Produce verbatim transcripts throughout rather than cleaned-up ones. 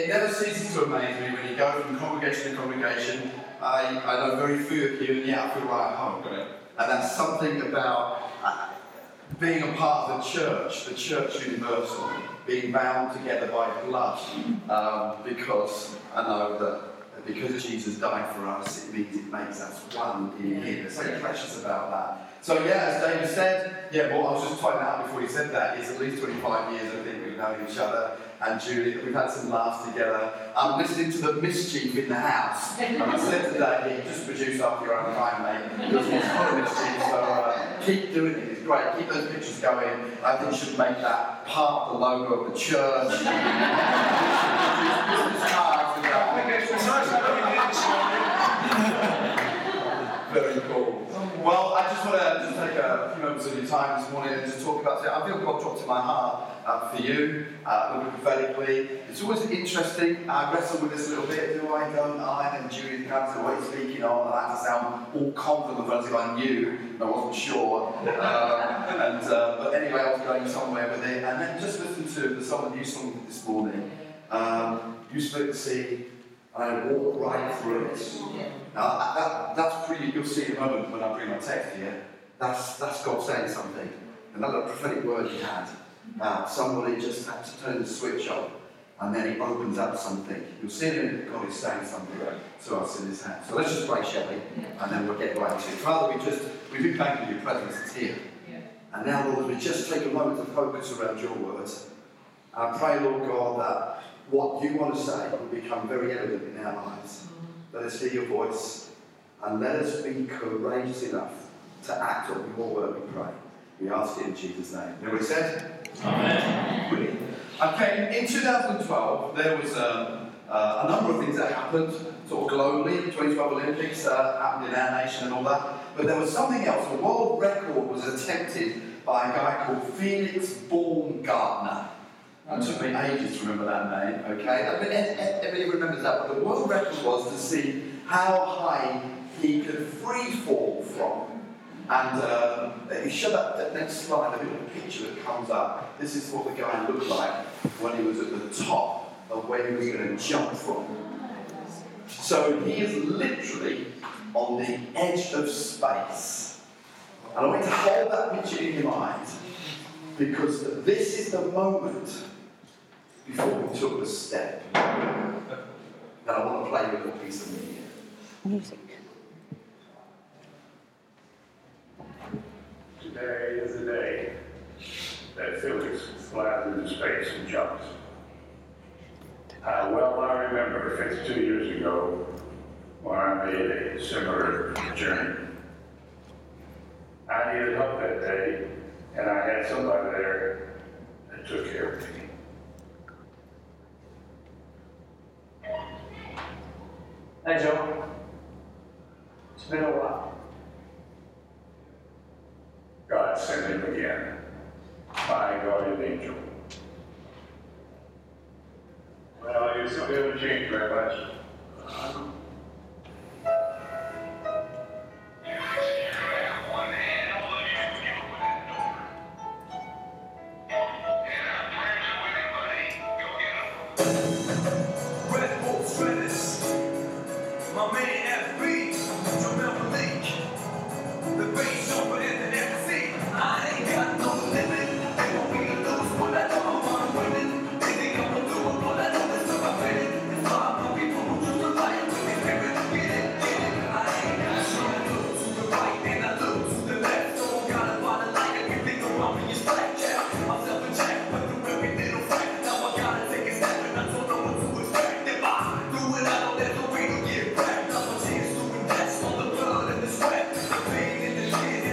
never ceases to amaze me when you go from congregation to congregation. I, I know very few of you, and yet I feel right at home. And that's something about uh, being a part of the church, the church universal, being bound together by blood, um, because I know that because Jesus died for us, it means it makes us one in Him. There's something precious about that. So yeah, as David said, yeah, well, I was just pointing out before he said that, it's at least twenty-five years, I think, we've known each other, and Julie, we've had some laughs together. I'm listening to the mischief in the house, and I said today, yeah, just produce after your own kind, mate. It's full of mischief, so uh, keep doing it, it's great, keep those pictures going. I think you should make that part of the logo of the church. Very cool. Well, I just want to just take a few moments of your time this morning and just talk about it. I feel God dropped in my heart uh, for you, uh, prophetically. It's always interesting. I wrestle with this a little bit. Do I, don't I? And Julie comes the way speaking on, and I have to sound all confident as if I knew, and I wasn't sure. Um, and uh, But anyway, I was going somewhere with it. And then just listen to the song, a new song this morning. Um, you split the sea, and I walk right through it. Now, that, that, that's pretty, you'll see in a moment when I bring my text here. That's, that's God saying something. Another prophetic word he had. Uh, somebody just had to turn the switch on, and then he opens up something. You'll see in a minute that God is saying something to us in his hand. So let's just pray, shall we? And then we'll get right into it. Father, we just, we've been thanking your presence, it's here. And now, Lord, we just take a moment to focus around your words. I pray, Lord God, that what you want to say will become very evident in our lives. Let us hear your voice, and let us be courageous enough to act on your word, we pray. We ask it in Jesus' name. Everybody said? Amen. Brilliant. Okay, in two thousand twelve, there was um, uh, a number of things that happened, sort of globally. The twenty twelve Olympics uh, happened in our nation and all that. But there was something else. A world record was attempted by a guy called Felix Baumgartner. It took me ages to remember that name, okay? Everybody remembers that, but the world record was to see how high he could free fall from. And uh, if you show that, that next slide, the little picture that comes up, this is what the guy looked like when he was at the top of where he was going to jump from. So he is literally on the edge of space. And I want you to hold that picture in your mind, because this is the moment before we took the step. And I want to play you a little piece of music. Music. Today is the day that Felix flies into space and jumps. Uh, well, I remember fifty-two years ago when I made a similar journey. I needed help that day, and I had somebody there that took care of me. Hey, Joe. It's been a while. God sent him again, my guardian angel. Well, you still haven't changed very much. Get back, that's what tears do, and that's all the blood and the sweat. The pain and the tears.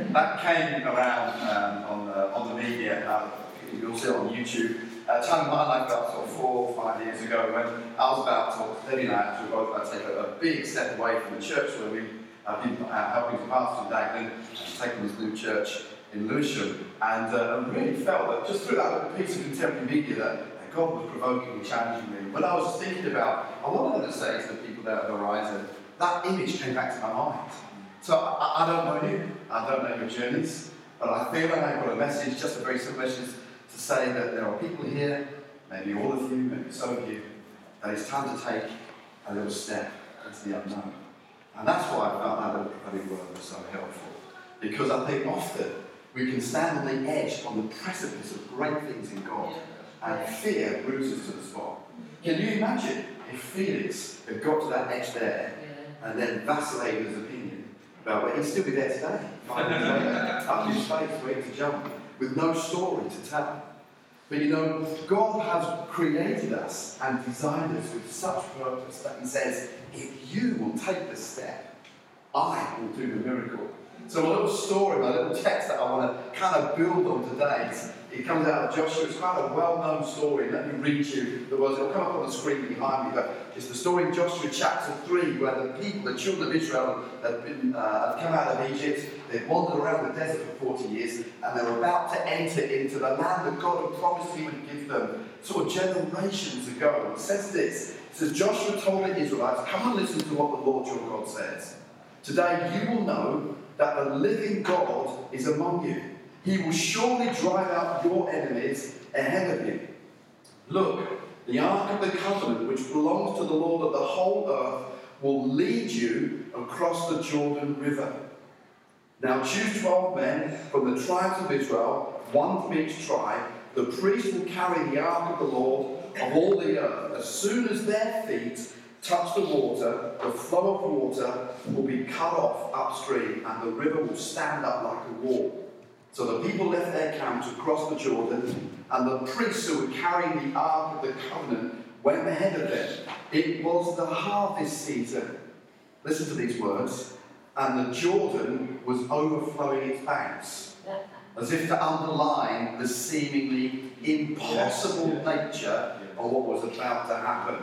that came around um, on, the, on the media. Uh, you'll see it on YouTube. Uh, time in my life about sort of four or five years ago when I was about to, Debbie and I, we were both about to take a, a big step away from the church where we have been uh, helping to pastor in Dagenham, and taken this new church in Lewisham, and uh, really felt that just through that little piece of contemporary media that, that God was provoking and challenging me. When I was thinking about, I wanted to say to the people there at the Horizon, that image came back to my mind. So I, I don't know you, I don't know your journeys, but I feel like I've got a message, just a very simple message, to say that there are people here, maybe all of you, maybe some of you, that it's time to take a little step into the unknown. And that's why I felt that little prophetic word was so helpful. Because I think often we can stand on the edge, on the precipice of great things in God, and fear roots us to the spot. Can you imagine if Felix had got to that edge there and then vacillated his opinion about where he'd still be there today, five years later, up in space, waiting to jump, with no story to tell. But you know, God has created us and designed us with such purpose that He says, if you will take the step, I will do the miracle. So a little story, my little text that I want to kind of build on today, it comes out of Joshua. It's quite a well-known story. Let me read you the words. It'll come up on the screen behind me, but it's the story in Joshua chapter three, where the people, the children of Israel, had, been, uh, had come out of Egypt. They'd wandered around the desert for forty years, and they were about to enter into the land that God had promised He would give them sort of generations ago. It says this. It says, Joshua told the Israelites, come and listen to what the Lord your God says. Today you will know that the living God is among you. He will surely drive out your enemies ahead of you. Look, the Ark of the Covenant, which belongs to the Lord of the whole earth, will lead you across the Jordan River. Now choose twelve men from the tribes of Israel, one from each tribe. The priest will carry the Ark of the Lord of all the earth. As soon as their feet touch the water, the flow of water will be cut off upstream, and the river will stand up like a wall. So the people left their camp to cross the Jordan, and the priests who were carrying the Ark of the Covenant went ahead of them. It was the harvest season. Listen to these words. And the Jordan was overflowing its banks, as if to underline the seemingly impossible nature of what was about to happen.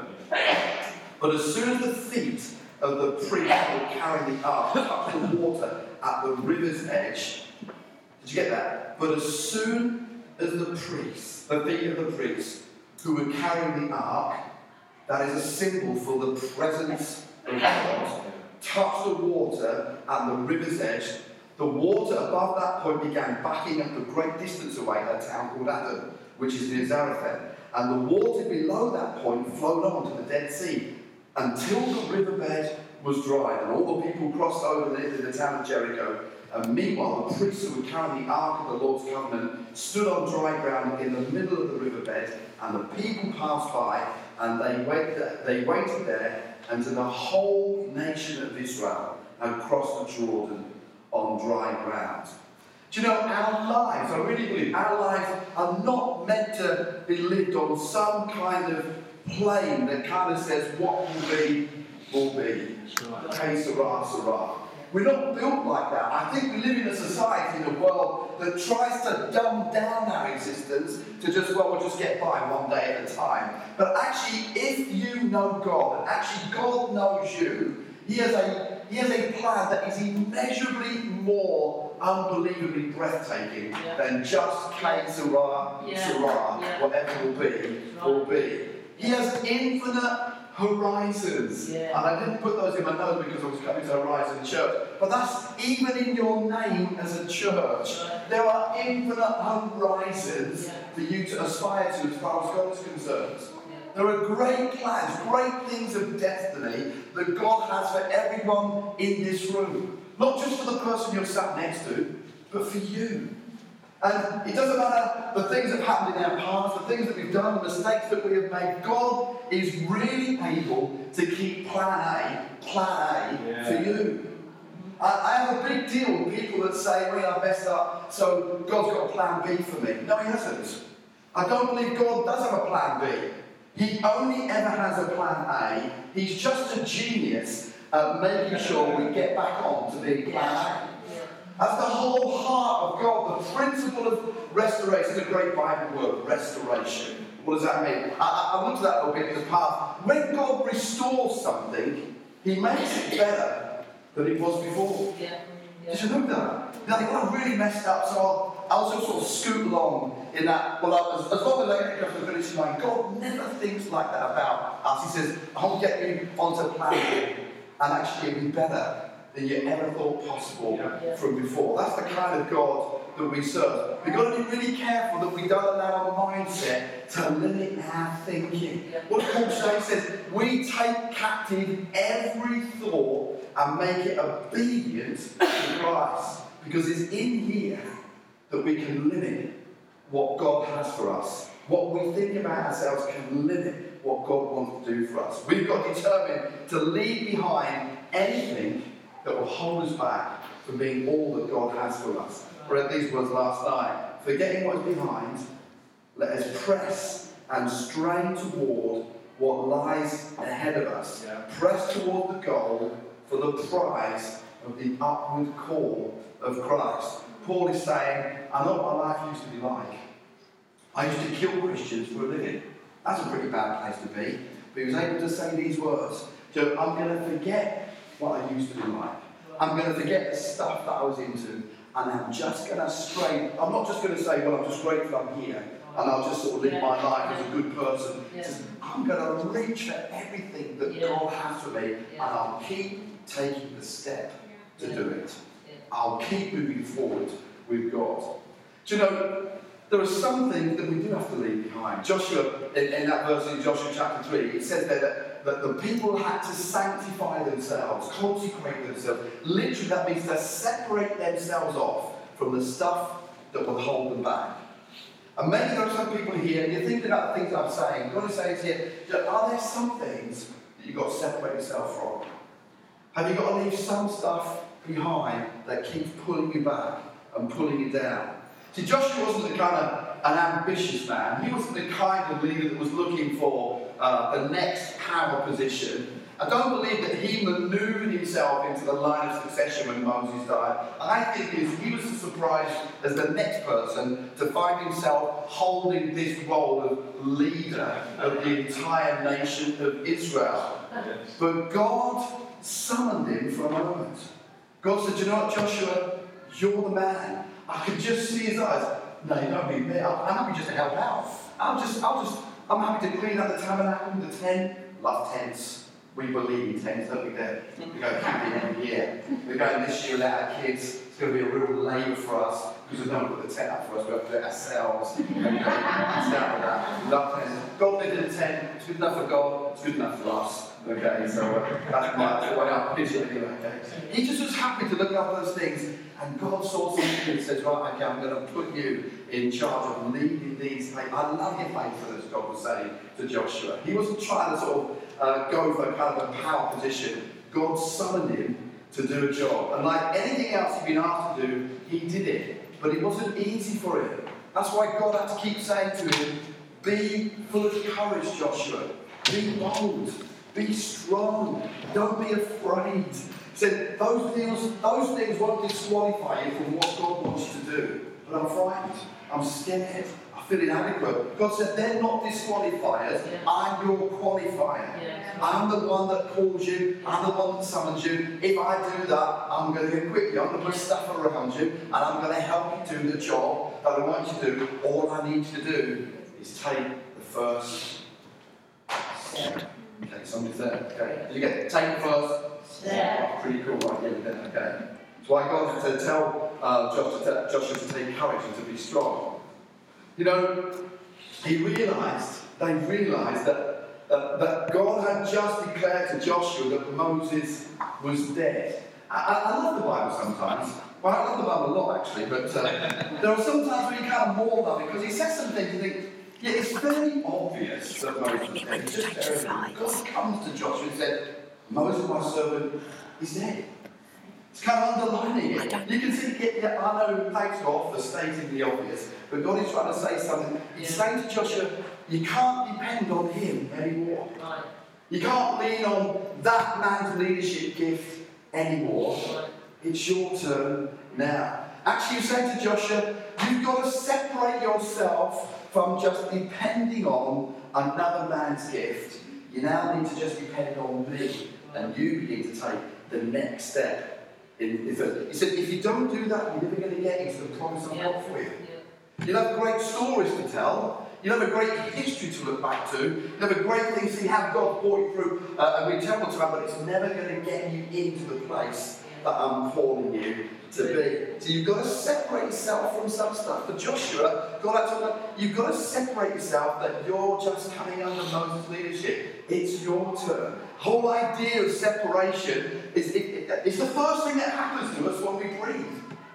But as soon as the feet of the priests who were carrying the ark touched the water at the river's edge, did you get that? But as soon as the priests, the feet of the priests who were carrying the ark, that is a symbol for the presence of God, touched the water at the river's edge, the water above that point began backing up a great distance away at a town called Adam, which is near Zarephath. And the water below that point flowed on to the Dead Sea until the riverbed was dried, and all the people crossed over and lived in the town of Jericho. And meanwhile, the priests who were carrying the Ark of the Lord's Covenant stood on dry ground in the middle of the riverbed, and the people passed by, and they waited, they waited there until the whole nation of Israel had crossed the Jordan on dry ground. Do you know, our lives, I really believe, our lives are not meant to be lived on some kind of plane that kind of says what will be, will be. Hey, Sarah, Sarah. We're not built like that. I think we live in a society, in a world that tries to dumb down our existence to just, well, we'll just get by one day at a time. But actually, if you know God, and actually God knows you, He has a, he has a plan that is immeasurably more unbelievably breathtaking yeah. than just K, Sarah, yeah. Sarah, yeah. whatever it will be, will be. He has infinite horizons. Yeah. And I didn't put those in my notes because I was coming to Horizon Church. But that's even in your name as a church. Right. There are infinite horizons yeah. for you to aspire to as far as God is concerned. Yeah. There are great plans, great things of destiny that God has for everyone in this room. Not just for the person you're sat next to, but for you. And it doesn't matter the things that have happened in our past, the things that we've done, the mistakes that we have made. God is really able to keep plan A, plan A yeah. for you. I, I have a big deal with people that say, well, I messed up, so God's got a plan B for me. No, He hasn't. I don't believe God does have a plan B. He only ever has a plan A. He's just a genius at making sure we get back on to being plan A. That's the whole heart of God. The principle of restoration is a great Bible word, restoration. What does that mean? I, I, I looked at that a little bit in the past. When God restores something, he makes it better than it was before. Yeah. Yeah. Did you know that? You know, I think, well, I really messed up, so I'll, I'll just sort of scoot along in that. Well, I, as, as long as I get to the finish line, God never thinks like that about us. He says, I'll get you onto plan, and actually it'll be better than you ever thought possible Yeah. from before. That's the kind of God that we serve. We've got to be really careful that we don't allow our mindset to limit our thinking. Yeah. What Paul State says, we take captive every thought and make it obedient to Christ. Because it's in here that we can limit what God has for us. What we think about ourselves can limit what God wants to do for us. We've got to determine to leave behind anything that will hold us back from being all that God has for us. I read these words last night. Forgetting what is behind, let us press and strain toward what lies ahead of us. Yeah. Press toward the goal for the prize of the upward call of Christ. Paul is saying, I know what my life used to be like. I used to kill Christians for a living. That's a pretty bad place to be. But he was able to say these words. So I'm going to forget what I used to be like. I'm going to forget the stuff that I was into. And I'm just going to stray. I'm not just going to say, well, I'm just grateful I'm here. And I'll just sort of live Yeah. my life as a good person. Yeah. Just, I'm going to reach for everything that Yeah. God has for me. Yeah. And I'll keep taking the step to Yeah. do it. Yeah. I'll keep moving forward with God. Do you know, there are some things that we do have to leave behind. Joshua, in, in that verse in Joshua chapter three, it says there that, that the people had to sanctify themselves, consecrate themselves. Literally, that means to separate themselves off from the stuff that will hold them back. And maybe there are some people here, and you're thinking about the things I'm saying. God is saying to you, are there some things that you've got to separate yourself from? Have you got to leave some stuff behind that keeps pulling you back and pulling you down? See, Joshua wasn't the kind of an ambitious man. He wasn't the kind of leader that was looking for uh, the next power position. I don't believe that he manoeuvred himself into the line of succession when Moses died. I think he was as surprised as the next person to find himself holding this role of leader of the entire nation of Israel. But God summoned him for a moment. God said, you know what, Joshua? You're the man. I could just see his eyes. No, you don't need me. I'm happy just to help out. I'll just, I'll just, I'm happy to clean up the tabernacle, the tent. Love tents. We believe in tents, don't we, Dad? We go camping every year. We're going this year without our kids. It's going to be a real labour for us because we don't put the tent up for us. We have to do it ourselves. Okay? It's down with that. Love tents. God lived in a tent. It's good enough for God. It's good enough for us. Okay, so uh, that's my that's the way I picture it anyway. Okay? He just was happy to look up those things, and God saw something and says, right, okay, I'm going to put you in charge of leading these. I love your faithfulness, God was saying to Joshua. He wasn't trying to sort of uh, go for kind of a power position. God summoned him to do a job, and like anything else he'd been asked to do, he did it. But it wasn't easy for him. That's why God had to keep saying to him, be full of courage, Joshua. Be bold. Be strong. Don't be afraid. He said, those things, those things won't disqualify you from what God wants you to do. But I'm frightened. I'm scared. I feel inadequate. God said, they're not disqualifiers. Yeah. I'm your qualifier. Yeah. I'm the one that calls you. I'm the one that summons you. If I do that, I'm going to equip you. I'm going to put stuff around you. And I'm going to help you do the job that I want you to do. All I need you to do is take the first step. Okay, somebody's there. Okay. Did you get it? Take the first step. Oh, pretty cool, right? Yeah, then, okay. That's why God said, tell uh, Joshua, to, Joshua to take courage and to be strong. You know, he realised, they realised that, uh, that God had just declared to Joshua that Moses was dead. I, I, I love the Bible sometimes. Well, I love the Bible a lot, actually, but uh, there are some times when you kind of more love it because he says some things and you think, yeah, it's very obvious that Moses is dead. It's just very God comes to Joshua and said, Moses, my servant, is dead. It's kind of underlining it. You can see, yeah, yeah, I know, thanks God for stating the obvious, but God is trying to say something. He's saying to Joshua, you can't depend on him anymore. Right. You can't lean on that man's leadership gift anymore. Right. It's your turn now. Actually, you say to Joshua, you've got to separate yourself from just depending on another man's gift. You now need to just depend on me, and you begin to take the next step. In, in he said, if you don't do that, you're never going to get into the promise I've got for you. You'll have great stories to tell. You'll have a great history to look back to. You'll have a great thing to see how God brought you through uh, and be temple to that, but it's never going to get you into the place that I'm calling you to be. So you've got to separate yourself from some stuff. For Joshua, God had told him, you've got to separate yourself that you're just coming under Moses' leadership. It's your turn. Whole idea of separation is it, it, it's the first thing that happens to us when we breathe.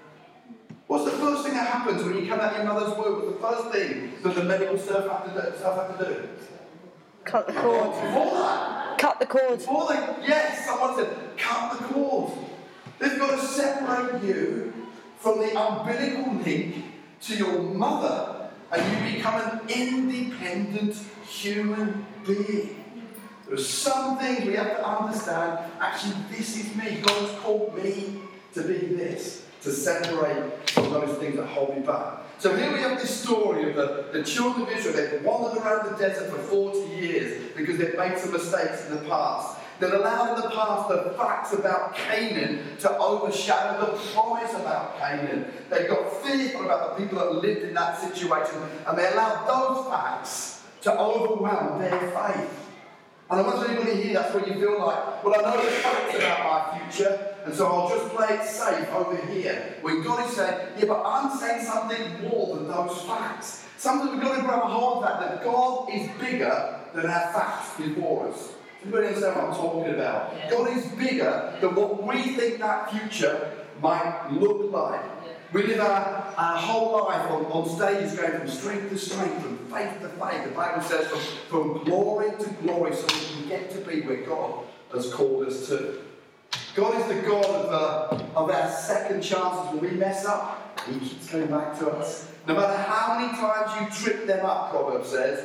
What's the first thing that happens when you come out of your mother's womb? What's the first thing that the medical staff have to do? Staff have to do? Cut the cord. Before that. Cut the cord. Before they, yes, someone said, cut the cord. They've got to separate you from the umbilical link to your mother, and you become an independent human being. There's some things we have to understand. Actually, this is me. God's called me to be this, to separate from those things that hold me back. So here we have this story of the, the children of Israel. They've wandered around the desert for forty years because they've made some mistakes in the past. They've allowed in the past the facts about Canaan to overshadow the promise about Canaan. They got fearful about the people that lived in that situation, and they allowed those facts to overwhelm their faith. And I want anybody here, that's what you feel like, well, I know the facts about my future, and so I'll just play it safe over here. When God is saying, yeah, but I'm saying something more than those facts. Sometimes we've got to grab a hold of that, that God is bigger than our facts before us. Anybody understand what I'm talking about? Yeah. God is bigger than what we think that future might look like. Yeah. We live our, our whole life on, on stages going from strength to strength, from faith to faith. The Bible says from, from glory to glory, so we can get to be where God has called us to. God is the God of, uh, of our second chances. When we mess up, He keeps coming back to us. No matter how many times you trip them up, Proverbs says,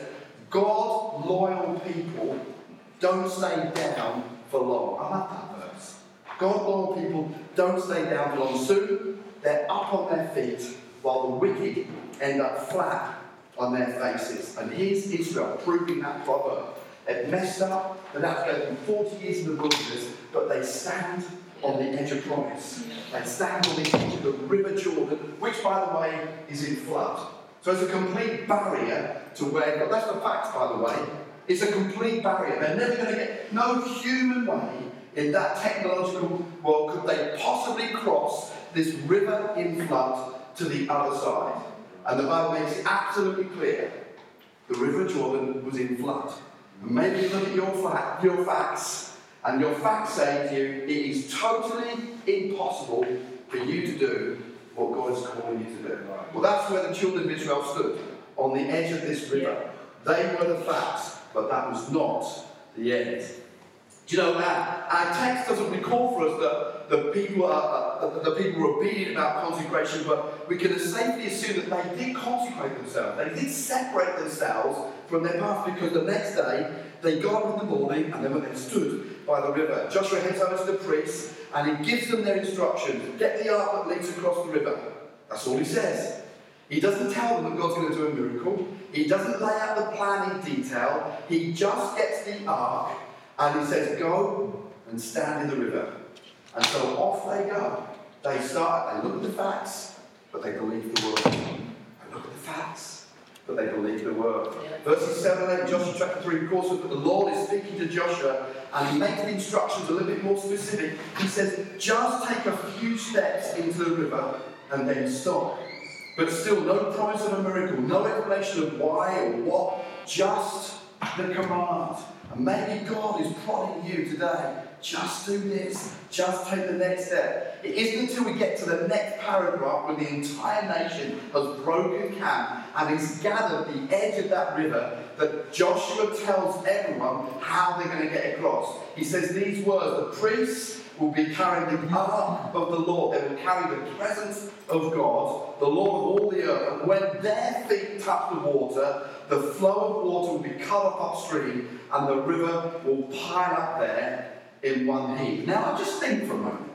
God-loyal people don't stay down for long. I love that verse. God-loyal people don't stay down for long. Soon, they're up on their feet, while the wicked end up flat on their faces. And here's Israel proving that proverb. They've messed up, they've had to go through forty years in the wilderness, but they stand on the edge of promise. They stand on the edge of the River Jordan, which, by the way, is in flood. So it's a complete barrier to where God, that's the facts, by the way. It's a complete barrier. They're never going to get, no human way in that technological world could they possibly cross this river in flood to the other side. And the Bible makes it absolutely clear the River Jordan was in flood. And maybe you look at your, fact, your facts, and your facts say to you, it is totally impossible for you to do what God is calling you to do. Well, that's where the children of Israel stood, on the edge of this river. They were the facts, but that was not the end. Do you know, our, our text doesn't record for us that the people are uh, the people were obedient about consecration, but we can safely assume that they did consecrate themselves. They did separate themselves from their past, because the next day they got up in the morning and they went and stood by the river. Joshua heads over to the priests and he gives them their instructions. Get the ark that leads across the river. That's all he says. He doesn't tell them that God's going to do a miracle. He doesn't lay out the plan in detail. He just gets the ark and he says, go and stand in the river. And so off they go. They start, they look at the facts, but they believe the word. They look at the facts, but they believe the word. Yeah. Verses seven and eight, Joshua chapter three, of course, but the Lord is speaking to Joshua, and he makes the instructions a little bit more specific. He says, just take a few steps into the river and then stop. But still, no promise of a miracle, no explanation of why or what, just the command. And maybe God is prodding you today. Just do this. Just take the next step. It isn't until we get to the next paragraph when the entire nation has broken camp and is gathered at the edge of that river that Joshua tells everyone how they're going to get across. He says these words, the priests will be carrying the ark of the Lord. They will carry the presence of God, the Lord of all the earth. And when their feet touch the water, the flow of water will be cut off upstream and the river will pile up there in one heap. Now, I just think for a moment.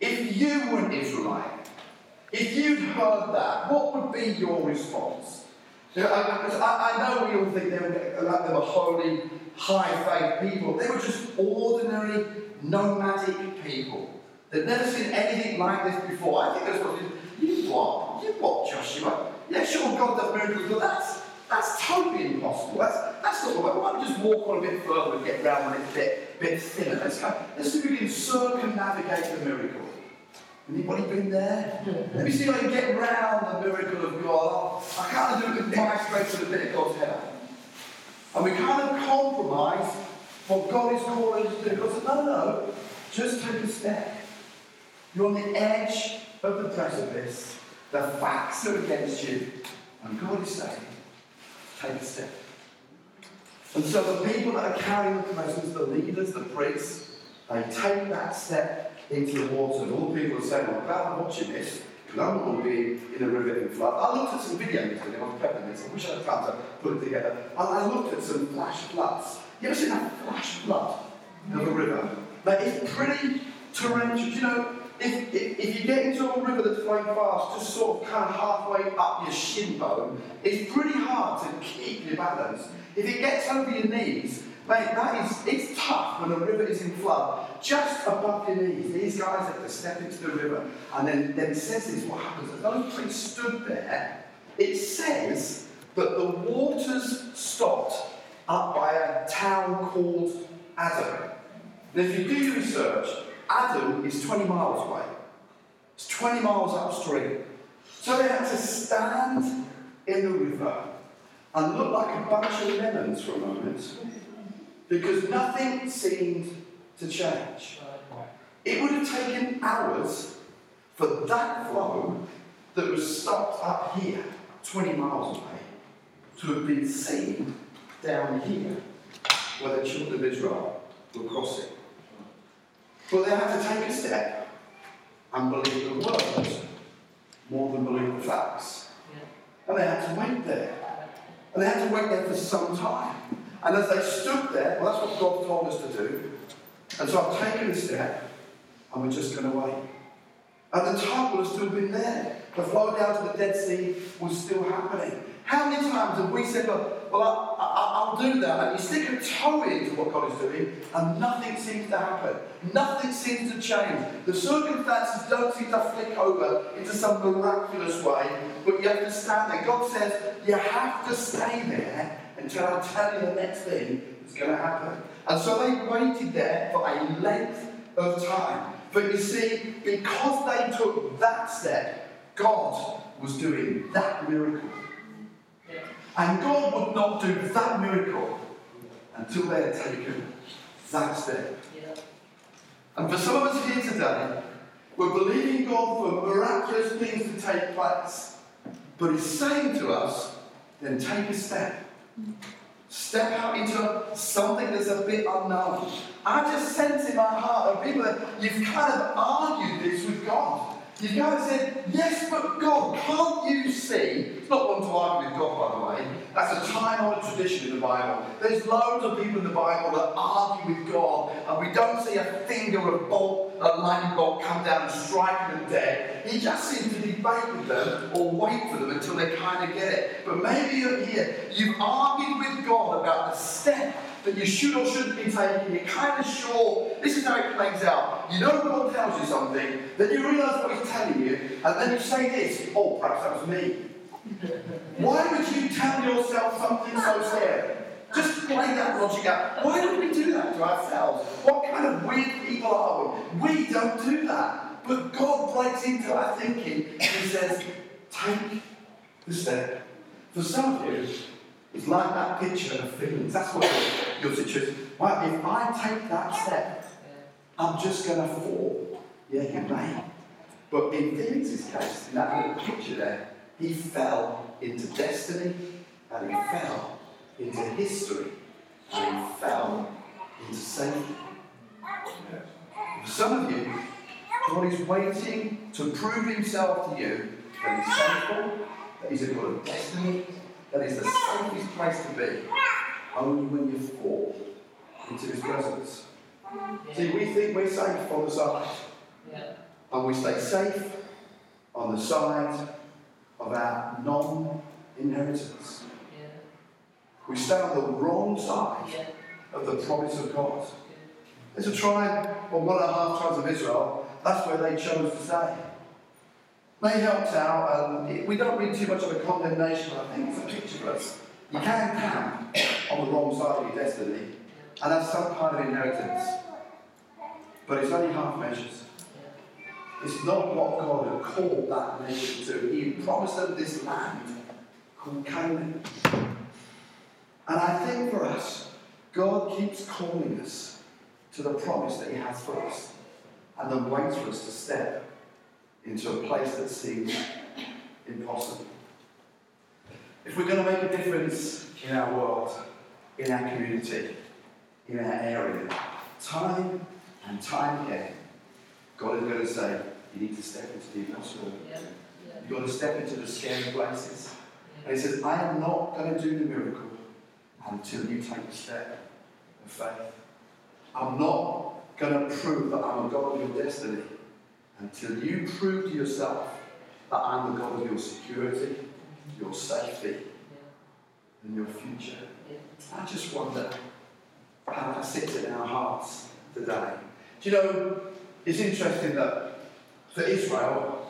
If you were an Israelite, if you'd heard that, what would be your response? You know, I, I, I know we all think they were, like they were holy, high faith people. They were just ordinary, nomadic people. They'd never seen anything like this before. I think that's what it is. You what? You what, Joshua? Yeah, sure, God does miracles, but that's that's totally impossible. That's that's not the way. Why don't we just walk on a bit further and get round when it's a bit, bit thinner? Let's go. Let's see if we can circumnavigate the miracle. Anybody been there? Let me see if I can get round the miracle of God. I kind of do it with my strength and a bit of God's help. And we kind of compromise what God is calling us to do. God says, no, no, no, just take a step. You're on the edge of the precipice. The facts are against you. And God is saying, take a step. And so the people that are carrying the presence, the leaders, the priests, they take that step into the water. And all the people are saying, well, I'm glad I'm watching this, because I'm not going to be in a river in flood. I looked at some videos today, I was prepping this, I wish I had time to put it together. And I looked at some flash floods. You ever seen that flash flood of a river? Like, it's pretty torrential. You know, if, if, if you get into a river that's flowing fast, just sort of kind of halfway up your shin bone, it's pretty hard to keep your balance. If it gets over your knees, mate, that is, it's tough when a river is in flood, just above your knees. These guys have to step into the river. And then, then it says this, what happens? As those priests stood there, it says that the waters stopped up by a town called Adam. And if you do your research, Adam is twenty miles away. It's twenty miles upstream. So they had to stand in the river and look like a bunch of lemons for a moment, because nothing seemed to change. It would have taken hours for that flow that was stopped up here, twenty miles away, to have been seen down here, where the children of Israel were crossing. But they had to take a step and believe the words more than believe the facts. And they had to wait there. And they had to wait there for some time. And as they stood there, well, that's what God told us to do. And so I've taken a step, and we're just going to wait. And the tide would have still been there. The flow down to the Dead Sea was still happening. How many times have we said, well, well I, I, I'll do that, and you stick a toe into what God is doing, and nothing seems to happen. Nothing seems to change. The circumstances don't seem to flick over into some miraculous way, but you have to stand there. God says, you have to stay there until I tell you the next thing that's going to happen. And so they waited there for a length of time. But you see, because they took that step, God was doing that miracle. And God would not do that miracle until they had taken that step. And for some of us here today, we're believing God for miraculous things to take place. But He's saying to us, then take a step. Step out into something that's a bit unknown. I just sense in my heart of people that you've kind of argued this with God. You've kind of said, yes, but God, can't you see? It's not one to argue with God, by the way. That's a time-honoured tradition in the Bible. There's loads of people in the Bible that argue with God, and we don't see a finger of a bolt, a lightning bolt come down and strike them dead. He just seems to debate with them or wait for them until they kind of get it. But maybe you're here, you've argued with God about the step that you should or shouldn't be taking. You're kind of sure. This is how it plays out. You know God tells you something, then you realise what He's telling you, and then you say this, oh, perhaps that was me. Why would you tell yourself something so scary? Just play that logic out. Why would we do that to ourselves? What kind of weird people are we? We don't do that. But God breaks into our thinking and He says, take the step. For some of you, it's like that picture of feelings. That's what your situation is. Well, if I take that step, I'm just going to fall. Yeah, you may. But in Felix's case, in that little picture there, he fell into destiny, and he fell into history, and he fell into safety. For some of you, God is waiting to prove Himself to you that He's faithful, that He's a God of destiny, that is the safest place to be, only when you fall into His presence. See, we think we're safe on the side. and we stay safe on the side of our non-inheritance. Yeah. We stay on the wrong side Yeah. of the promise of God. There's a tribe, or one and a half tribes of Israel, that's where they chose to stay. They helped out, and it, we don't read too much of a condemnation, but I think it's a picture for us. You can camp on the wrong side of your destiny, and have some kind of inheritance. But it's only half measures. It's not what God had called that nation to. He promised them this land called Canaan. And I think for us, God keeps calling us to the promise that He has for us, and then waits for us to step into a place that seems impossible. If we're going to make a difference in our world, in our community, in our area, time and time again, God is going to say, you need to step into the impossible. Yeah. Yeah. You've got to step into the scary places. And He says, I am not going to do the miracle until you take a step of faith. I'm not going to prove that I'm a God of your destiny until you prove to yourself that I'm the God of your security, your safety, and your future. I just wonder how that sits in our hearts today. Do you know, it's interesting that for Israel,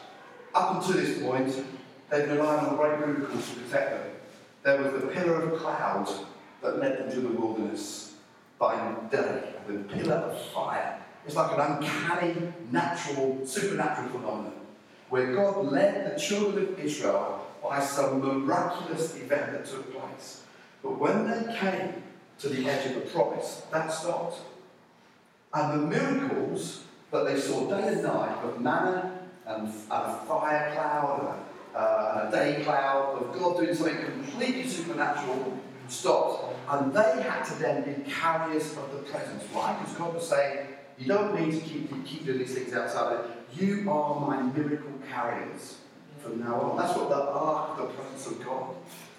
up until this point, they'd relied on great miracles to protect them. There was the pillar of cloud that led them to the wilderness by day, the pillar of fire. It's like an uncanny, natural, supernatural phenomenon where God led the children of Israel by some miraculous event that took place. But when they came to the edge of the promise, that stopped. And the miracles that they saw day and night of manna and, and a fire cloud and a, uh, and a day cloud, of God doing something completely supernatural, stopped. And they had to then be carriers of the presence. Why? Because God was saying, you don't need to keep, keep, keep doing these things outside of it. You are my miracle carriers from now on. That's what the ark of the presence of God.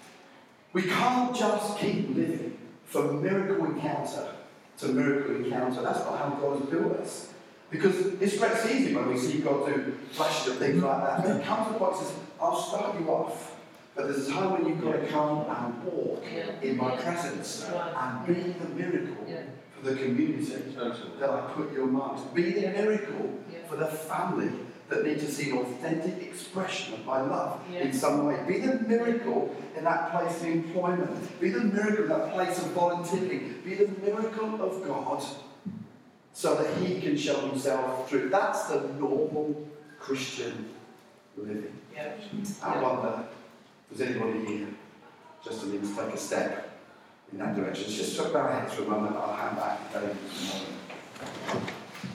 We can't just keep living from miracle encounter to miracle encounter. That's not how God has built us. Because it's quite easy when we see God do flashes of things like that. But it comes to a point that says, I'll start you off. But there's a time when you've got to come and walk in my presence and be the miracle for the community that I put you amongst. Be the miracle for the family that need to see an authentic expression of my love in some way. Be the miracle in that place of employment. Be the miracle in that place of volunteering. Be the miracle of God so that He can show Himself through. That's the normal Christian living. Yeah. I wonder, does anybody here just need to take a step in that direction? Just talk about our heads for a moment. I'll hand back to David for a moment.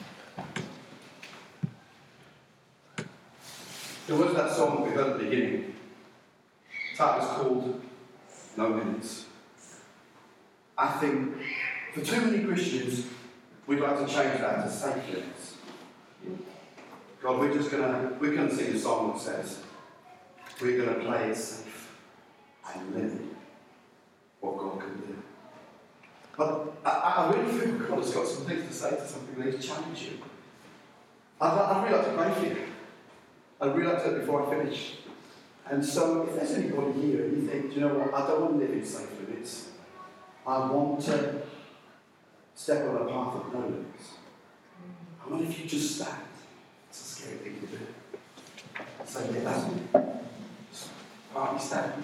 There was that song that we heard at the beginning. The title is called No Minutes. I think for too many Christians, we'd like to change that to safe limits. God, we're just gonna we're gonna sing a song that says, we're gonna play it safe and limit what God can do. But I, I really feel God has got some things to say to something that He's challenged you. I'd, I'd really like to pray for you. I'd really like to before I finish. And so, if there's anybody here and you think, do you know what, I don't want to live in safe limits. I want to step on a path of no limits. I wonder if you just stand. It's a scary thing to do. So, yeah, that's me. Right, you stand.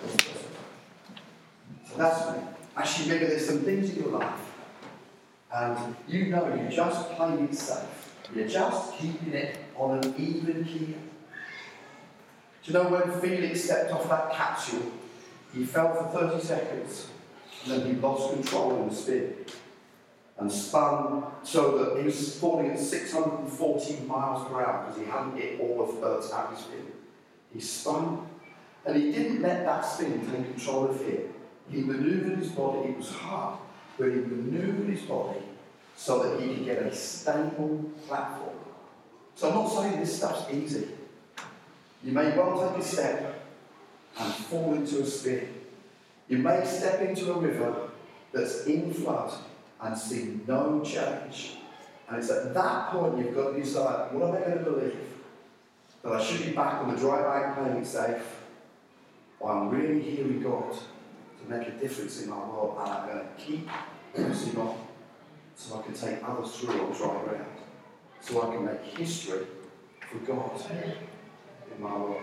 So that's me. Actually, maybe there's some things in your life, and you know you're just playing it safe. You're just keeping it on an even keel. Do you know when Felix stepped off that capsule, he fell for thirty seconds, and then he lost control in the spin, and spun so that he was falling at six hundred fourteen miles per hour because he hadn't hit all of Earth's atmosphere. He spun, and he didn't let that spin take control of him. He manoeuvred his body, it was hard, but he manoeuvred his body so that he could get a stable platform. So I'm not saying this stuff's easy. You may well take a step and fall into a spin. You may step into a river that's in flood and see no change. And it's at that point you've got to decide, what am I going to believe? That I should be back on the dry bank playing it safe, or I'm really hearing God to make a difference in my world, and I'm going to keep pressing on so I can take others through on dry ground, so I can make history for God in my world.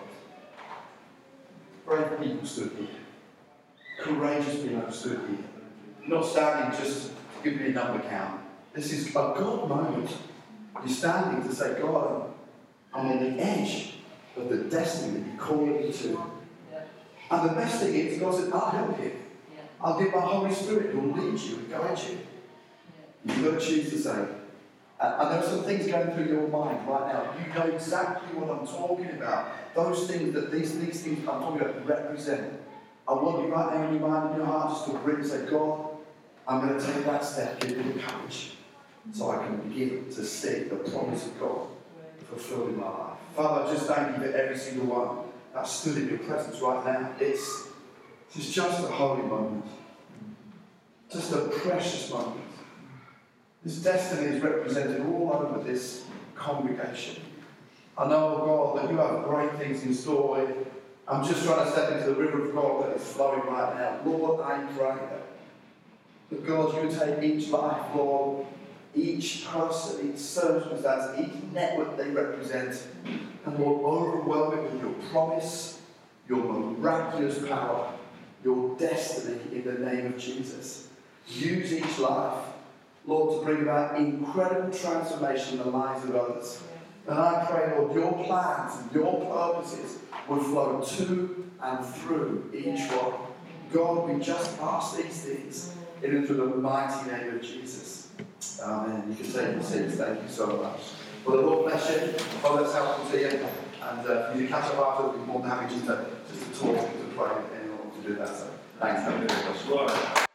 Brave people stood here. Courageous people stood here. Not standing just to give me a number count. This is a God moment. You're standing to say, God, I'm on the edge of the destiny that you're calling me to. And the best thing is, God said, I'll help you. I'll give my Holy Spirit who will lead you and guide you. You've got to choose to say. And, and there are some things going through your mind right now. You know exactly what I'm talking about. Those things that these, these things I'm talking about represent. I want you right now in your mind and your heart just to bring and say, God, I'm going to take that step, give me the courage, so I can begin to see the promise of God fulfilled in my life. Father, I just thank you for every single one that stood in your presence right now. It's, it's just a holy moment. Just a precious moment. This destiny is represented all over this congregation. I know, God, that you have great things in store. I'm just trying to step into the river of God that is flowing right now. Lord, I pray that God, you would take each life, Lord, each person, each circumstance, each network they represent, and Lord, overwhelm it with your promise, your miraculous power, your destiny in the name of Jesus. Use each life, Lord, to bring about incredible transformation in the lives of others. And I pray, Lord, your plans and your purposes will flow to and through each one. God, we just ask these things into the mighty name of Jesus. Amen. You can take your seats. Thank you so much. Well, the Lord bless you. Oh, that's helpful to you. And uh, if you catch up after, we'll be more than happy to, just to talk and to pray and to do that. So thanks. Have a good one.